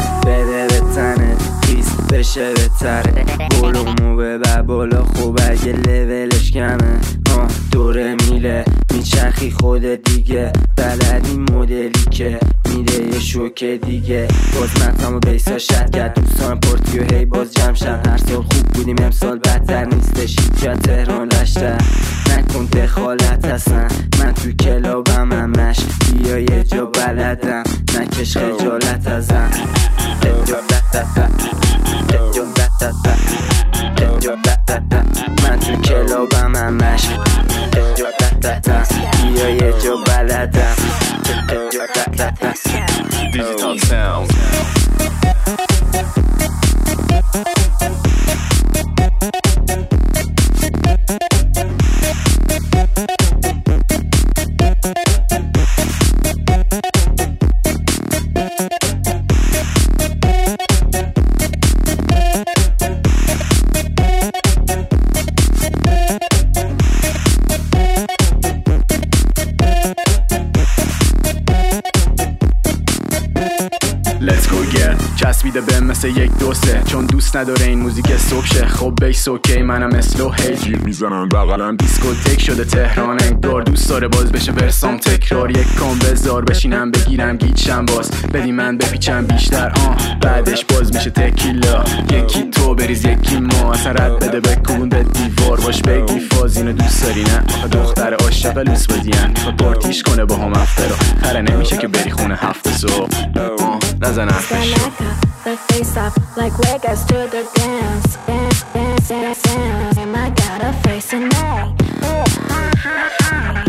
بده به تنه خیس بشه بهتره. بلومو ببر بالا خوب اگه لولش کمه. دوره میله میچرخی خودت دیگه، بلدی مدلی که میده یه شوکه دیگه. باز مطمئن و بیسا شد کرد دوستان پورتیو هی باز جمع شد. هر سال خوب بودیم امسال بدتر نیستش اینجا تهران لشتر. نکن دخالت هستن من تو کلابم همش، بیا یه جا بلدم نکش خجالت ازم. من تو کلابم همش، بیا یه جا بلدم. Digital sound. Let's go again. چسبیده به مثل 1 2 3 چون دوست نداره این موزیک صبح شه. خب بیس اوکی منم اسلو هی جیر میزنن بغلم دیسکوتک شده تهران انگار. دوست داره باز بشه ورسام تکرار. یک کام بذار بشینم بگیرم گیچم باز بدی من بپیچم بیشتر. بعدش باز میشه تکیلا. یکی تو بریز یکی ما اصلا رد بده بکن به دیوار باش بگی فاز اینو دوست داری نه. آخه دختر عاشق لوس بدین میخواد پارتیش کنه با هم افتر رو. خره نمیشه که بری خونه هفته صبح نزن حرفش. The face up like Vegas to the dance, dance, dance, dance, dance. And I got a face tonight.